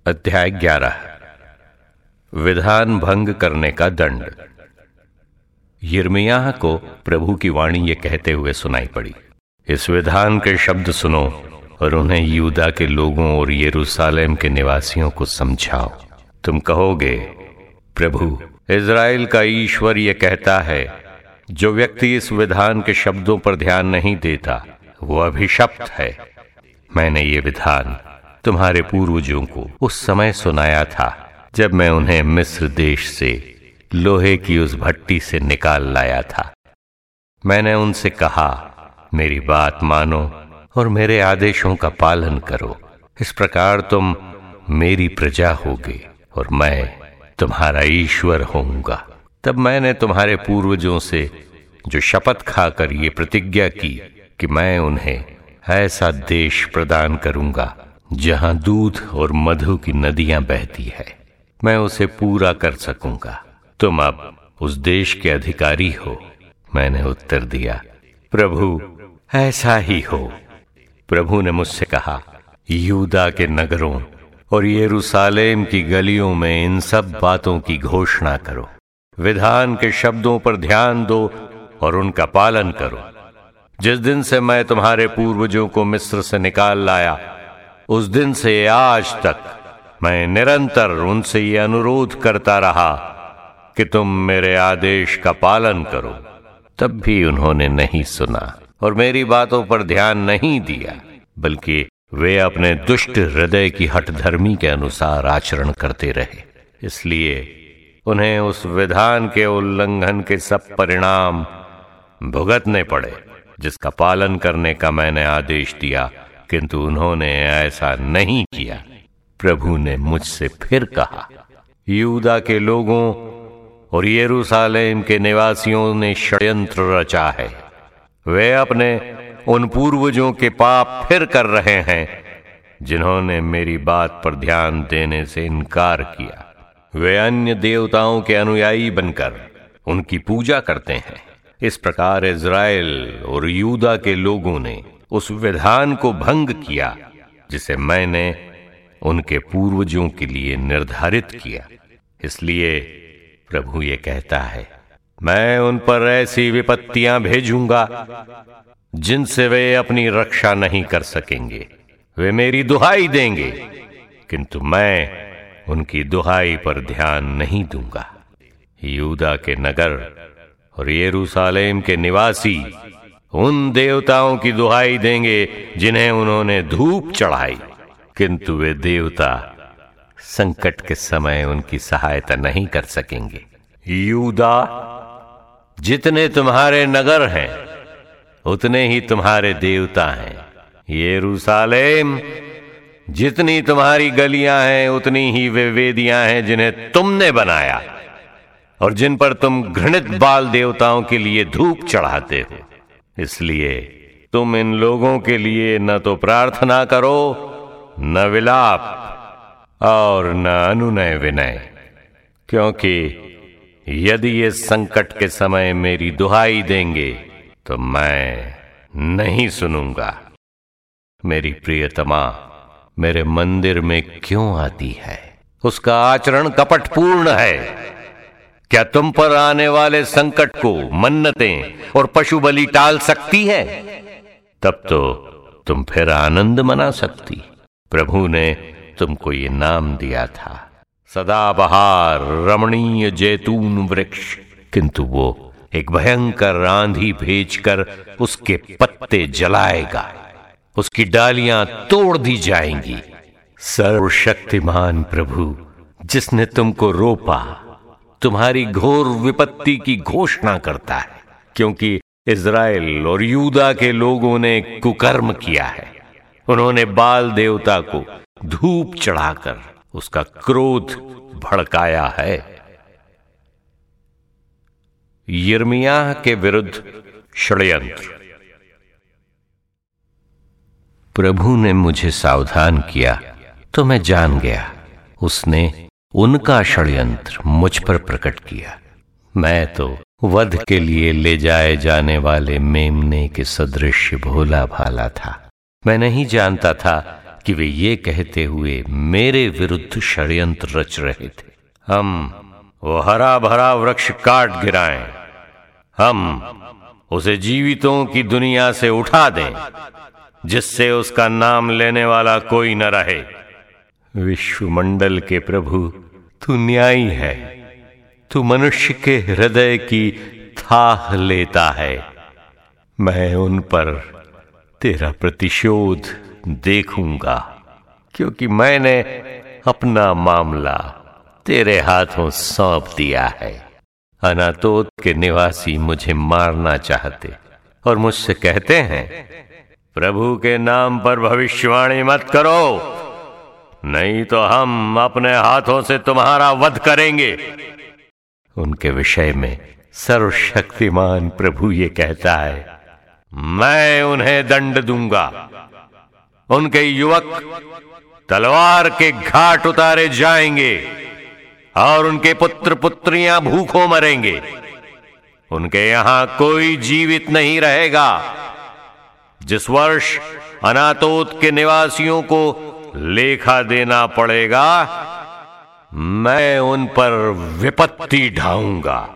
अध्याय 11। विधान भंग करने का दंड। यिर्मयाह को प्रभु की वाणी ये कहते हुए सुनाई पड़ी, इस विधान के शब्द सुनो और उन्हें यहूदा के लोगों और यरूशलेम के निवासियों को समझाओ। तुम कहोगे, प्रभु इज़राइल का ईश्वर ये कहता है, जो व्यक्ति इस विधान के शब्दों पर ध्यान नहीं देता वो अभिशप्त है। मैंने ये विधान तुम्हारे पूर्वजों को उस समय सुनाया था जब मैं उन्हें मिस्र देश से लोहे की उस भट्टी से निकाल लाया था। मैंने उनसे कहा, मेरी बात मानो और मेरे आदेशों का पालन करो, इस प्रकार तुम मेरी प्रजा होगे और मैं तुम्हारा ईश्वर होऊंगा। तब मैंने तुम्हारे पूर्वजों से जो शपथ खाकर ये प्रतिज्ञा की कि मैं उन्हें ऐसा देश प्रदान करूंगा जहां दूध और मधु की नदियां बहती है, मैं उसे पूरा कर सकूंगा। तुम अब उस देश के अधिकारी हो। मैंने उत्तर दिया, प्रभु ऐसा ही हो। प्रभु ने मुझसे कहा, यहूदा के नगरों और यरूशलेम की गलियों में इन सब बातों की घोषणा करो। विधान के शब्दों पर ध्यान दो और उनका पालन करो। जिस दिन से मैं तुम्हारे पूर्वजों को मिस्र से निकाल लाया, उस दिन से आज तक मैं निरंतर उनसे ये अनुरोध करता रहा कि तुम मेरे आदेश का पालन करो। तब भी उन्होंने नहीं सुना और मेरी बातों पर ध्यान नहीं दिया, बल्कि वे अपने दुष्ट हृदय की हठधर्मी के अनुसार आचरण करते रहे। इसलिए उन्हें उस विधान के उल्लंघन के सब परिणाम भुगतने पड़े जिसका पालन करने का मैंने आदेश दिया, किंतु उन्होंने ऐसा नहीं किया। प्रभु ने मुझसे फिर कहा, यहूदा के लोगों और यरूशलेम के निवासियों ने षड्यंत्र रचा है। वे अपने उन पूर्वजों के पाप फिर कर रहे हैं जिन्होंने मेरी बात पर ध्यान देने से इनकार किया। वे अन्य देवताओं के अनुयायी बनकर उनकी पूजा करते हैं। इस प्रकार इज़राइल और यहूदा के लोगों ने उस विधान को भंग किया जिसे मैंने उनके पूर्वजों के लिए निर्धारित किया। इसलिए प्रभु ये कहता है, मैं उन पर ऐसी विपत्तियां भेजूंगा जिनसे वे अपनी रक्षा नहीं कर सकेंगे। वे मेरी दुहाई देंगे, किंतु मैं उनकी दुहाई पर ध्यान नहीं दूंगा। यहूदा के नगर और यरूशलेम के निवासी उन देवताओं की दुहाई देंगे जिन्हें उन्होंने धूप चढ़ाई, किंतु वे देवता संकट के समय उनकी सहायता नहीं कर सकेंगे। यहूदा, जितने तुम्हारे नगर हैं उतने ही तुम्हारे देवता हैं। यरूशलेम, जितनी तुम्हारी गलियां हैं उतनी ही वे वेदियां हैं जिन्हें तुमने बनाया और जिन पर तुम घृणित बाल देवताओं के लिए धूप चढ़ाते हो। इसलिए तुम इन लोगों के लिए न तो प्रार्थना करो, न विलाप और न अनुनय विनय, क्योंकि यदि ये संकट के समय मेरी दुहाई देंगे तो मैं नहीं सुनूंगा। मेरी प्रियतमा मेरे मंदिर में क्यों आती है? उसका आचरण कपटपूर्ण है। क्या तुम पर आने वाले संकट को मन्नतें और पशु बलि टाल सकती है? तब तो तुम फिर आनंद मना सकती। प्रभु ने तुमको ये नाम दिया था, सदाबहार रमणीय जैतून वृक्ष, किंतु वो एक भयंकर आंधी भेजकर उसके पत्ते जलाएगा, उसकी डालियां तोड़ दी जाएंगी। सर्वशक्तिमान प्रभु, जिसने तुमको रोपा, तुम्हारी घोर विपत्ति की घोषणा करता है, क्योंकि इज़राइल और यहूदा के लोगों ने कुकर्म किया है। उन्होंने बाल देवता को धूप चढ़ाकर उसका क्रोध भड़काया है। यिर्मयाह के विरुद्ध षड्यंत्र। प्रभु ने मुझे सावधान किया तो मैं जान गया, उसने उनका षड्यंत्र मुझ पर प्रकट किया। मैं तो वध के लिए ले जाए जाने वाले मेमने के सदृश भोला भाला था। मैं नहीं जानता था कि वे ये कहते हुए मेरे विरुद्ध षड्यंत्र रच रहे थे। हम वो हरा भरा वृक्ष काट गिराएं, हम उसे जीवितों की दुनिया से उठा दें, जिससे उसका नाम लेने वाला कोई न रहे। विश्वमंडल के प्रभु, तू न्यायी है, तू मनुष्य के हृदय की थाह लेता है। मैं उन पर तेरा प्रतिशोध देखूंगा, क्योंकि मैंने अपना मामला तेरे हाथों सौंप दिया है। अनातोत के निवासी मुझे मारना चाहते और मुझसे कहते हैं, प्रभु के नाम पर भविष्यवाणी मत करो, नहीं तो हम अपने हाथों से तुम्हारा वध करेंगे। उनके विषय में सर्वशक्तिमान प्रभु ये कहता है, मैं उन्हें दंड दूंगा। उनके युवक तलवार के घाट उतारे जाएंगे और उनके पुत्र पुत्रियां भूखों मरेंगे। उनके यहां कोई जीवित नहीं रहेगा। जिस वर्ष अनातोत के निवासियों को लेखा देना पड़ेगा, मैं उन पर विपत्ति ढाऊंगा।